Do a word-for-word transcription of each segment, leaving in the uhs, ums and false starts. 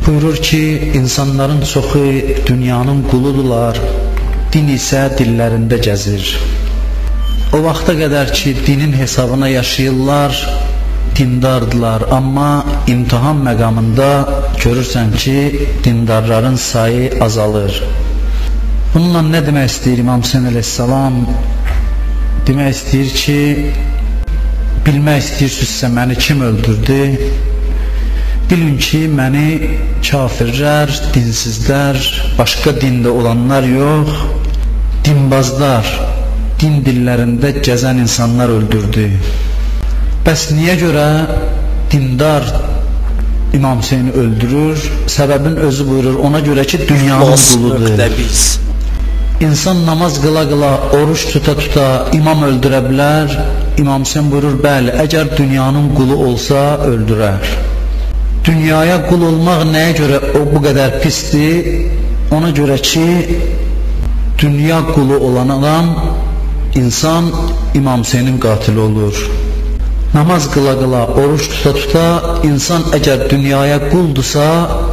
Buyurur ki, insanların çoxu dünyanın quludular, din isə dillərində gəzir. O vaxta qədər ki, dinin hesabına yaşayırlar, dindardılar, amma imtihan məqamında görürsən ki, dindarların sayı azalır. Bununla nə demək istəyir İmam Hüseyin əleyhissalam? Demək istəyir ki, bilmək istəyirsinizsə məni kim öldürdü? Bilin ki, məni kafirlər, dinsizlər, başqa dində olanlar yox, dinbazlar, din dillərində gəzən insanlar öldürdü. Bəs niyə görə dindar İmam Hüseyni öldürür? Səbəbin özü buyurur, ona görə ki, dünyanın quludur. İnsan namaz qıla qıla, oruç tuta tuta imam öldürə bilər. İmam Hüseyin buyurur, bəli, əgər dünyanın qulu olsa öldürər. Dünyaya qul olmaq nəyə görə o bu qədər pisdir? Ona görə ki, dünya qulu olan adam, insan İmam Hüseynin qatili olur. Namaz qıla qıla, oruç tuta tuta, insan əgər dünyaya quldursa,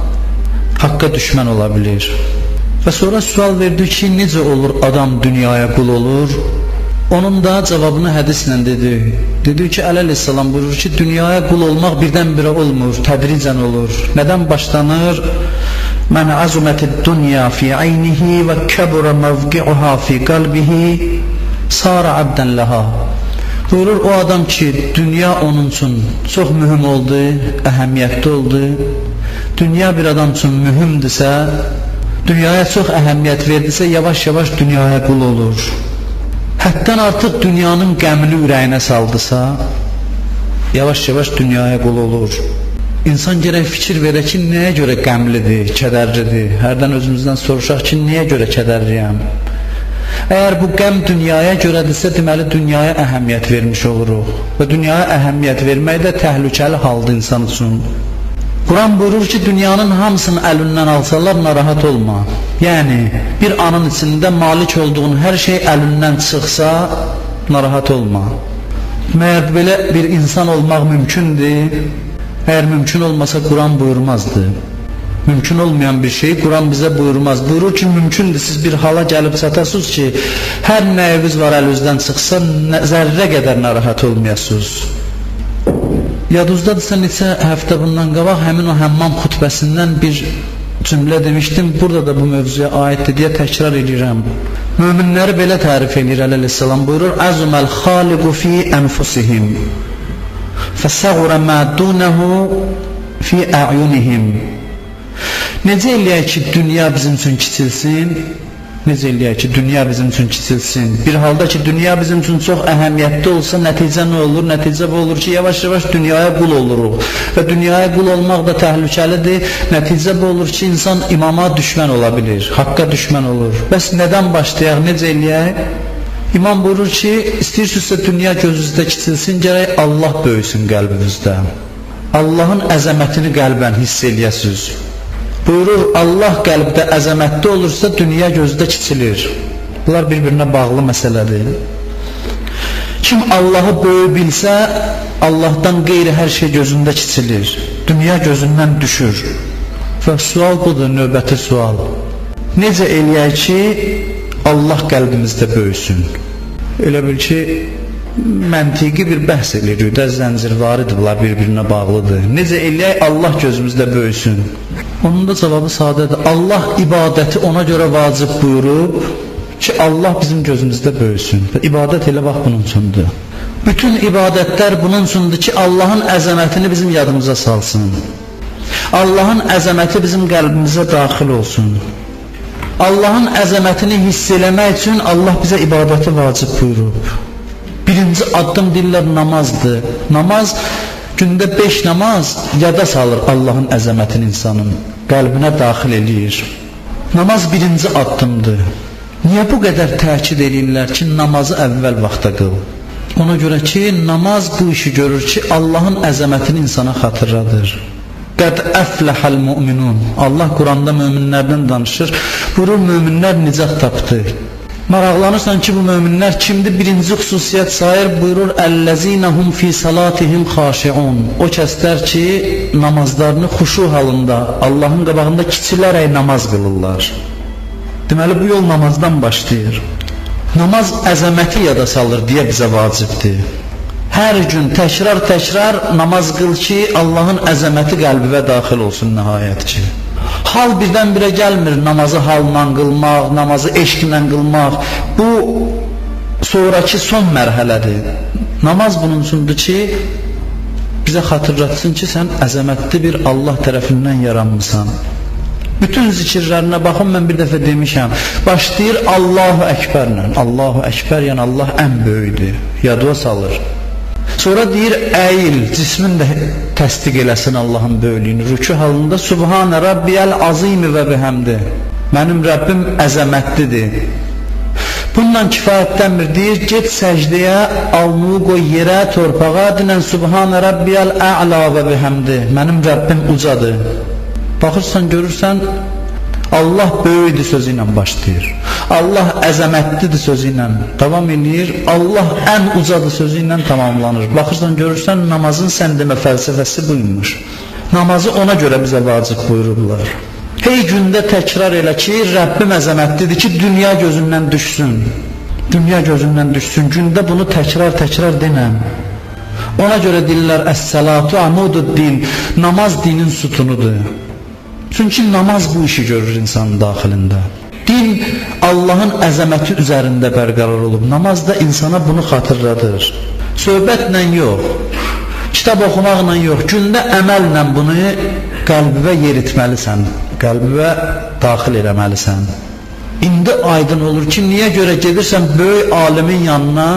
haqqa düşmən ola bilir. Və sonra sual verdi ki, necə olur adam dünyaya qul olur? Onun da cavabını hədislə dedi. Dedi ki, əleyhissalam buyurur ki, dünyaya qul olmaq birdən-birə olmur, tədricən olur. Nədən başlanır? Mən azumətid dünya fi aynihi və kəbura mevqi'uha fi qalbihi sara abdən laha. Buyurur, o adam ki, dünya onun üçün çox mühüm oldu, əhəmiyyətli oldu. Dünya bir adam üçün mühümdürsə, dünyaya çox əhəmiyyət verdisə, yavaş-yavaş dünyaya qul olur. Həddən artıq dünyanın qəmini ürəyinə saldısa, yavaş-yavaş dünyaya qul olur. İnsan gərək fikir verə ki, nəyə görə qəmlidir, kədərlidir? Hərdən özümüzdən soruşaq ki, nəyə görə kədərliyəm? Əgər bu qəm dünyaya görədirsə, deməli dünyaya əhəmiyyət vermiş oluruq. Və dünyaya əhəmiyyət vermək də təhlükəli haldır insan üçün. Quran buyurur ki, dünyanın hamısını əlindən alsalar, narahat olma. Yəni, bir anın içində malik olduğun hər şey əlindən çıxsa, narahat olma. Məyər belə bir insan olmaq mümkündür? Əgər mümkün olmasa, Quran buyurmazdı. Mümkün olmayan bir şeyi Quran bizə buyurmaz. Buyurur ki, mümkündür, siz bir hala gəlib çatasınız ki, hər nəyiniz var əlinizdən çıxsa, zərrə qədər narahat olmayasınız. Yadınızdadırsa, neçə həftə bundan qabaq həmin o həmmam xutbəsindən bir cümlə demişdim, burada da bu mövzuya aiddir deyə təkrar edirəm. Möminləri belə tərif edir əleyhissalam, buyurur, əzuməl xaliqu fi ənfusihim fəsəğurə mədunəhu fi əyunihim. Necə eləyək ki, dünya bizim üçün kiçilsin? Necə eləyək ki, dünya bizim üçün kiçilsin? Bir halda ki, dünya bizim üçün çox əhəmiyyətli olsa, nəticə nə olur? Nəticə bu olur ki, yavaş-yavaş dünyaya qul oluruq. Və dünyaya qul olmaq da təhlükəlidir. Nəticə bu olur ki, insan imama düşmən ola bilir, haqqa düşmən olur. Bəs nədən başlayaq, necə eləyək? İmam buyurur ki, istəyirsinizsə dünya gözünüzdə kiçilsin, gərək Allah böyüsün qəlbinizdə. Allahın əzəmətini qəlbən hiss eləyəsiniz. Buyurur, Allah qəlbdə əzəmətli olursa, dünya gözdə kiçilir. Bunlar bir-birinə bağlı məsələdir. Kim Allahı böyü bilsə, Allahdan qeyri hər şey gözündə kiçilir. Dünya gözündən düşür. Və sual budur, növbəti sual. Necə eləyək ki, Allah qəlbimizdə böyüsün? Elə bil ki, məntiqi bir bəhs edilir, də zəncirvarıdır, bunlar bir-birinə bağlıdır. Necə eləyək Allah gözümüzdə böyüsün? Onun da cavabı sadədir. Allah ibadəti ona görə vacib buyurub ki, Allah bizim gözümüzdə böyüsün. Və ibadət elə vaxt bunun üçündür. Bütün ibadətlər bunun üçündür ki, Allahın əzəmətini bizim yadımıza salsın. Allahın əzəməti bizim qəlbimizə daxil olsun. Allahın əzəmətini hiss eləmək üçün Allah bizə ibadəti vacib buyurub. Birinci addım deyirlər namazdır. Namaz, gündə beş namaz yada salır Allahın əzəmətini insanın, qəlbinə daxil eləyir. Namaz birinci addımdır. Niyə bu qədər təkid edirlər ki, namazı əvvəl vaxta qıl? Ona görə ki, namaz bu işi görür ki, Allahın əzəmətini insana xatırladır. Qəd əfləhəl müminun. Allah Quranda möminlərdən danışır. Buyurur, möminlər nicat tapdı. Maraqlanırsan ki, bu möminlər kimdir? Birinci xüsusiyyət sayır, buyurur, Əl-ləzinəhum fi salatihim xaşiun. O kəslər ki, namazlarını xuşu halında, Allahın qabağında kiçilərək namaz qılırlar. Deməli, bu yol namazdan başlayır. Namaz əzəməti yada salır deyə bizə vacibdir. Hər gün təkrar-təkrar namaz qıl ki, Allahın əzəməti qəlbivə daxil olsun nəhayət ki. Hal birdən-birə gəlmir, namazı halla qılmaq, namazı eşqlə qılmaq. Bu, sonraki son mərhələdir. Namaz bunun üçündür ki, bizə xatırlatsın ki, sən əzəmətli bir Allah tərəfindən yaranmışsan. Bütün zikirlərinə baxın, mən bir dəfə demişəm, başlayır Allahu Əkbərlə. Allahu Əkbər, yəni Allah ən böyüdür, yadıva salır. Sonra deyir, əyil, cismin də təsdiq eləsin Allahın böyülüyünü. Rükü halında Subhanə Rabbiyəl azimi və bihəmdi. Mənim Rəbbim əzəmətlidir. Bundan kifayətlənmir, deyir, get səcdəyə, alnını qoy yerə, torpağa, dinən Subhanə Rabbiyəl ə'la və bihəmdi. Mənim Rəbbim ucadır. Baxırsan, görürsən, Allah böyüdür sözü ilə başlayır. Allah əzəmətlidir sözü ilə davam edir. Allah ən ucadır sözü ilə tamamlanır. Baxırsan, görürsən, namazın sən demə fəlsəfəsi buymuş. Namazı ona görə bizə vacib buyururlar. Hey gündə təkrar elə ki, Rəbbim əzəmətlidir ki, dünya gözündən düşsün. Dünya gözündən düşsün. Gündə bunu təkrar-təkrar denəm. Ona görə deyirlər, əs-salatu amudud-din. Namaz dinin sütunudur. Çünki namaz bu işi görür insanın daxilində. Din Allahın əzəməti üzərində bərqərar olub. Namaz da insana bunu xatırladır. Söhbətlə yox, kitab oxumaqla yox, gündə əməllə bunu qəlbivə yeritməlisən, qəlbivə daxil eləməlisən. İndi aydın olur ki, niyə görə gedirsən böyük alimin yanına,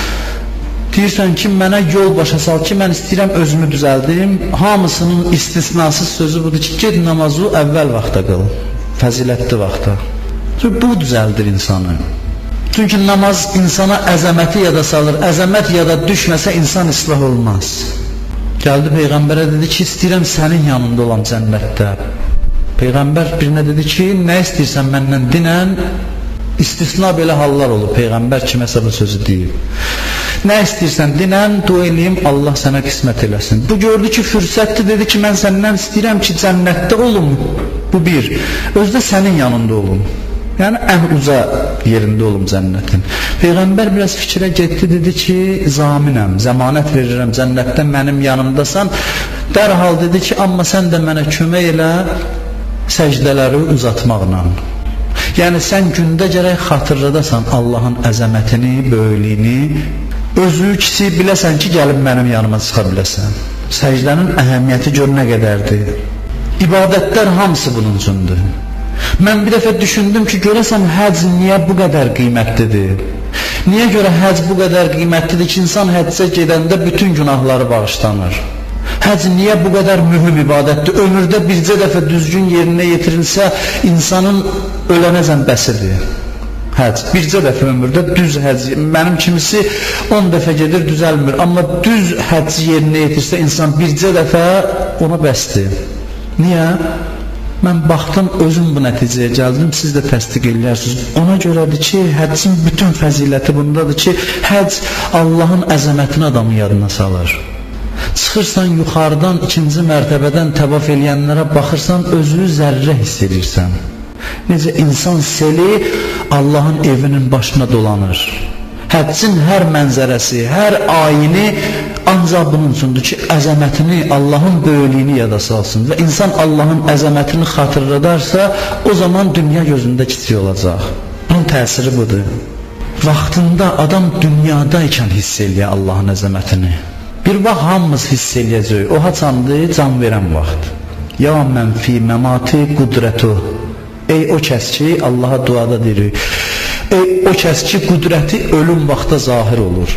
deyirsən ki, mənə yol başa sal ki, mən istəyirəm özümü düzəldim. Hamısının istisnasız sözü budur ki, ged namazı əvvəl vaxta qıl, fəzilətli vaxta. Çünki bu düzəldir insanı. Çünki namaz insana əzəməti yada salır. Əzəmət yada düşməsə insan islah olmaz. Gəldi Peyğəmbərə dedi ki, istəyirəm sənin yanında olan cənnətdə. Peyğəmbər birinə dedi ki, nə istəyirsən məndən dinən? İstisna belə hallar olur. Peyğəmbər kiməsə bu sözü deyib. Nə istəyirsən dinən, dua eləyim, Allah sənə qismət eləsin. Bu gördü ki, fürsətdir, dedi ki, mən səndən istəyirəm ki, cənnətdə olum. Bu bir. Özdə sənin yanında olum. Yəni, ən uca yerində olum cənnətin. Peyğəmbər biraz fikrə getdi, dedi ki, zaminəm, zəmanət verirəm, cənnətdən mənim yanımdasan. Dərhal dedi ki, amma sən də mənə kömək elə səcdələri uzatmaqla. Yəni, sən gündə gərək xatırladasan Allahın əzəmətini, böyülüyünü, özü kiçik biləsən ki, gəlib mənim yanıma çıxa biləsən. Səcdənin əhəmiyyəti gör nə qədərdir. İbadətlər hamısı bunun üçündür. Mən bir dəfə düşündüm ki, görəsən həc niyə bu qədər qiymətlidir? Niyə görə həc bu qədər qiymətlidir ki, insan həccə gedəndə bütün günahları bağışlanır? Həc niyə bu qədər mühüm ibadətdir? Ömürdə bircə dəfə düzgün yerinə yetirilsə, insanın ölənəcən bəsidir. Həc, bircə dəfə ömürdə düz həc, mənim kimisi on dəfə gedir, düzəlmir. Amma düz həc yerinə yetirsə, insan bircə dəfə ona bəsdir. Niyə? Mən baxdım, özüm bu nəticəyə gəldim, siz də təsdiq eləyərsiniz. Ona görədir ki, həccin bütün fəziləti bundadır ki, həcc Allahın əzəmətini adamın yadına salır. Çıxırsan yuxarıdan, ikinci mərtəbədən təvaf eləyənlərə baxırsan, özünü zərrə hiss edirsən. Necə insan seli Allahın evinin başına dolanır. Həccin hər mənzərəsi, hər ayini ancaq bunun üçündür ki, əzəmətini, Allahın böyülüyünü yada salsın və insan Allahın əzəmətini xatırladarsa, o zaman dünya gözündə kiçik olacaq. Bunun təsiri budur. Vaxtında adam dünyadaykən hiss eləyir Allahın əzəmətini. Bir vaxt hamımız hiss eləyəcək. O haçandır, can verən vaxt. Ya mən fi məmati qudrətu. Ey o kəs ki, Allaha duada deyirik. Ey o kəs ki, qudrəti ölüm vaxta zahir olur.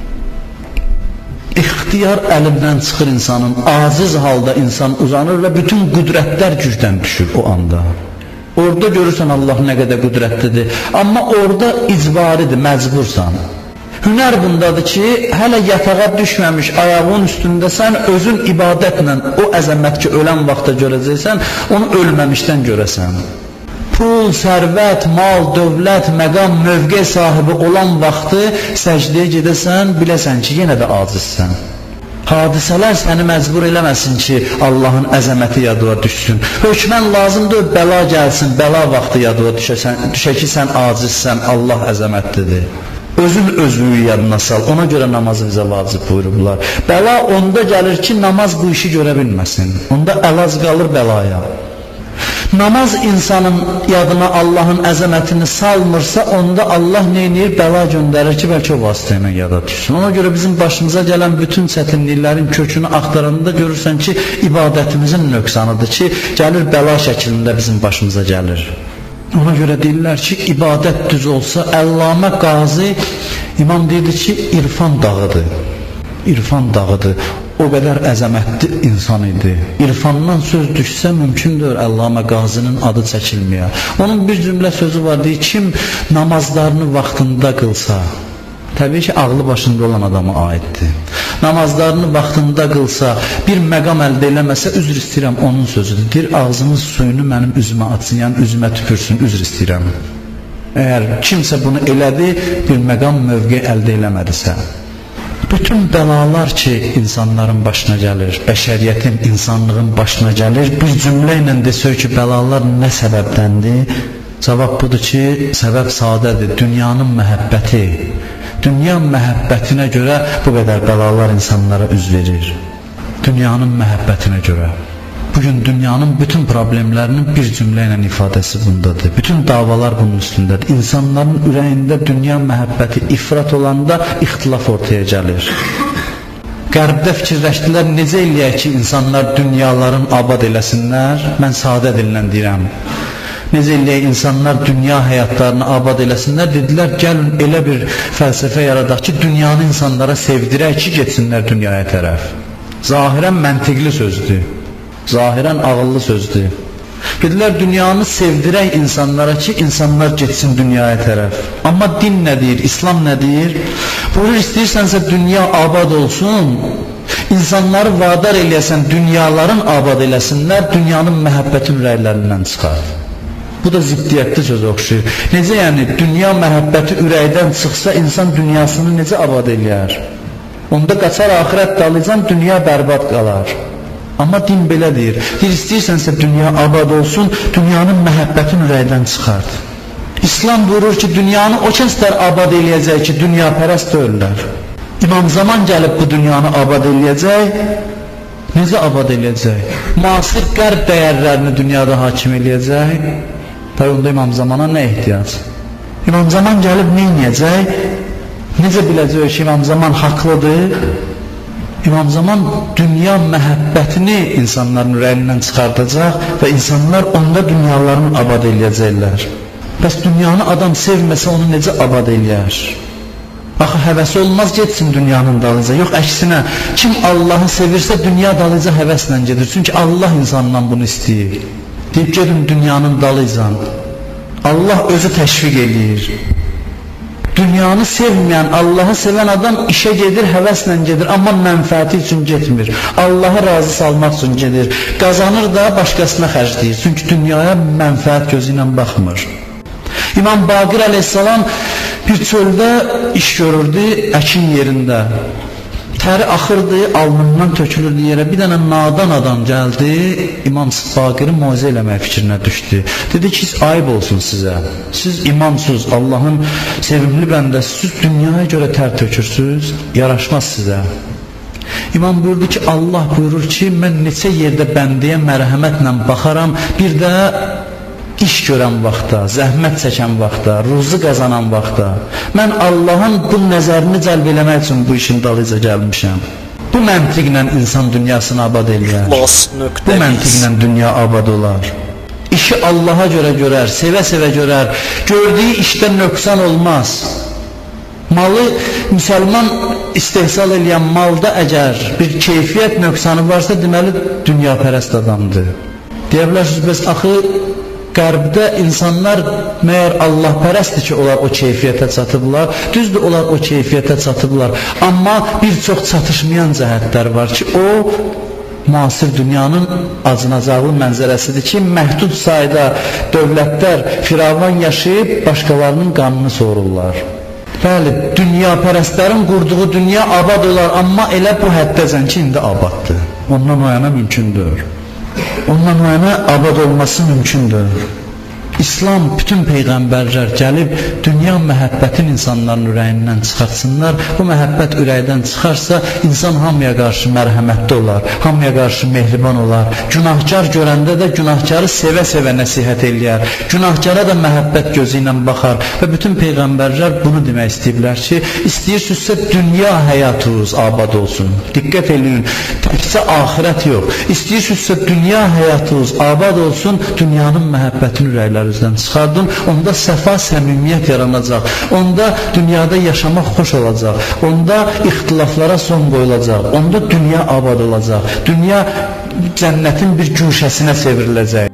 İxtiyar əlimdən çıxır insanın, aciz halda insan uzanır və bütün qüdrətlər gücdən düşür o anda. Orada görürsən Allah nə qədər qüdrətlidir, amma orada icbaridir, məcbursan. Hünər bundadır ki, hələ yatağa düşməmiş ayağın üstündə sən özün ibadətlə o əzəmət ki, ölən vaxta görəcəksən, onu ölməmişdən görəsən. pul, sərvət, mal, dövlət, məqam, mövqe sahibi olan vaxtı səcdəyə gedəsən, biləsən ki, yenə də acizsən. Hadisələr səni məcbur eləməsin ki, Allahın əzəməti yadıva düşsün. Hökmən lazımdır, bəla gəlsin, bəla vaxtı yadıva düşəsən, düşə ki, sən acizsən, Allah əzəmətlidir. Özün özlüyü yadına sal, ona görə namazı bizə vacib buyurublar. Bəla onda gəlir ki, namaz bu işi görə bilməsin. Onda əlac qalır bəlaya. Namaz insanın yadına Allahın əzəmətini salmırsa, onda Allah neynir? Bəla göndərir ki, bəlkə o vasitə ilə yada düşsün. Ona görə bizim başımıza gələn bütün çətinliklərin kökünü axtaranda görürsən ki, ibadətimizin nöqsanıdır ki, gəlir bəla şəklində bizim başımıza gəlir. Ona görə deyirlər ki, ibadət düz olsa, Əllamə Qazi imam deyirdi ki, irfan dağıdır. İrfan dağıdır. O qədər əzəmətli insan idi. İrfandan söz düşsə mümkündür Əllamə Qazinin adı çəkilməyə. Onun bir cümlə sözü var, deyir, kim namazlarını vaxtında qılsa, təbii ki, ağlı başında olan adama aiddir. Namazlarını vaxtında qılsa, bir məqam əldə eləməsə, üzr istəyirəm, onun sözüdür. Deyir, ağzının suyunu mənim üzümə atsın, yəni üzümə tüpürsün, üzr istəyirəm. Əgər kimsə bunu elədi, bir məqam mövqe əldə eləmədisə, bütün bəlalar ki, insanların başına gəlir, bəşəriyyətin, insanlığın başına gəlir, bir cümlə ilə desək ki, bəlalar nə səbəbdəndir? Cavab budur ki, səbəb sadədir, dünyanın məhəbbəti. Dünya məhəbbətinə görə bu qədər bəlalar insanlara üz verir. Dünyanın məhəbbətinə görə. Bugün dünyanın bütün problemlərinin bir cümlə ilə ifadəsi bundadır. Bütün davalar bunun üstündədir. İnsanların ürəyində dünya məhəbbəti ifrat olanda ixtilaf ortaya gəlir. Qərbdə fikirləşdilər, necə eləyək ki, insanlar dünyaların abad eləsinlər? Mən sadə dillə deyirəm. Necə eləyək insanlar dünya həyatlarını abad eləsinlər? Dedilər, gəlin elə bir fəlsəfə yaradaq ki, dünyanı insanlara sevdirək ki, getsinlər dünyaya tərəf. Zahirən məntiqli sözdür. Zahirən ağıllı sözdür. Dedilər, dünyanı sevdirək insanlara ki, insanlar getsin dünyaya tərəf. Amma din nə deyir, İslam nə deyir? Buyurur, istəyirsənsə dünya abad olsun, insanları vadar eləyəsən, dünyaların abad eləsinlər, dünyanın məhəbbəti ürəklərindən çıxar. Bu da ziddiyyətli söz oxşuyur. Necə yəni, dünya məhəbbəti ürəkdən çıxsa, insan dünyasını necə abad eləyər? Onda qaçar axirət dalıcan, dünya bərbad qalar. Amma din belə deyir, deyir, istəyirsənsə dünya abad olsun, dünyanın məhəbbətin ürəkdən çıxart. İslam buyurur ki, dünyanı o kəslər abad eləyəcək ki, dünya pərəst deyirlər. İmam Zaman gəlib bu dünyanı abad eləyəcək, necə abad eləyəcək? Müasir qərb dəyərlərini dünyada hakim eləyəcək, tabi onda İmam Zamana nə ehtiyac? İmam Zaman gəlib nə eləyəcək? Necə biləcək ki, İmam Zaman haqlıdır? İmam Zaman dünya məhəbbətini insanların ürəyindən çıxardacaq və insanlar onda dünyalarını abad eləyəcəklər. Bəs dünyanı adam sevməsə onu necə abad eləyər? Axı həvəsi olmaz getsin dünyanın dalıca. Yox, əksinə, kim Allahı sevirsə dünya dalıca həvəslə gedir. Çünki Allah insandan bunu istəyir. Deyib gedin dünyanın dalıca. Allah özü təşviq eləyir. Dünyanı sevməyən, Allahı sevən adam işə gedir, həvəslə gedir, amma mənfəəti üçün getmir. Allahı razı salmaq üçün gedir. Qazanır da başqasına xərcləyir. Çünki dünyaya mənfəət gözü ilə baxmır. İmam Baqir əleyhissalam bir çöldə iş görürdü, əkin yerində. Təri axırdı, alnından tökülürdü yerə. Bir dənə nadan adam gəldi, İmam Baqiri muizə eləmək fikrinə düşdü. Dedi ki, ayıb olsun sizə. Siz imamsınız, Allahın sevimli bəndəsiniz, dünyaya görə tər tökürsünüz, yaraşmaz sizə. İmam buyurdu ki, Allah buyurur ki, mən neçə yerdə bəndəyə mərhəmətlə baxaram, bir də iş görən vaxtda, zəhmət çəkən vaxtda, ruzu qazanan vaxtda mən Allahın bu nəzərini cəlb eləmək üçün bu işin dalıca gəlmişəm. Bu məntiqlə insan dünyasını abad eləyər. Bu məntiqlə dünya abad olar. İşi Allaha görə görər, sevə-sevə görər. Gördüyü işdə nöqsan olmaz. Malı müsəlman istehsal eləyən malda əgər bir keyfiyyət nöqsanı varsa, deməli dünya pərəst adamdır. Deyə bilərsiniz, bəs axı Qərbdə insanlar məyər Allah pərəstdir ki, onlar o keyfiyyətə çatıblar. Düzdür, onlar o keyfiyyətə çatıblar. Amma bir çox çatışmayan cəhətlər var ki, o müasir dünyanın acınacaqlı mənzərəsidir ki, məhdud sayda dövlətlər firavan yaşayıb başqalarının qanını sorurlar. Bəli, dünyapərəstlərin qurduğu dünya abad olar, amma elə bu həddəcən ki, indi abaddır. Ondan o yana mümkündür. Ondan o yana abad olması mümkündür. İslam, bütün peyğəmbərlər gəlib dünya məhəbbətin insanların ürəyindən çıxartsınlar. Bu məhəbbət ürəkdən çıxarsa, insan hamıya qarşı mərhəmətli olar, hamıya qarşı mehriban olar. Günahkar görəndə də günahkarı sevə-sevə nəsihət eləyər. Günahkara da məhəbbət gözü ilə baxar. Və bütün peyğəmbərlər bunu demək istəyiblər ki, istəyirsinizsə dünya həyatınız abad olsun. Diqqət eləyin, təkcə axirət yox. İstəyirsinizsə dünya həyatınız abad olsun, dünyanın məhəbbətini ürəklər üzdən çıxardın, onda səfa, səmimiyyət yaranacaq, onda dünyada yaşamaq xoş olacaq, onda ixtilaflara son qoyulacaq, onda dünya abad olacaq, dünya cənnətin bir güşəsinə çevriləcək.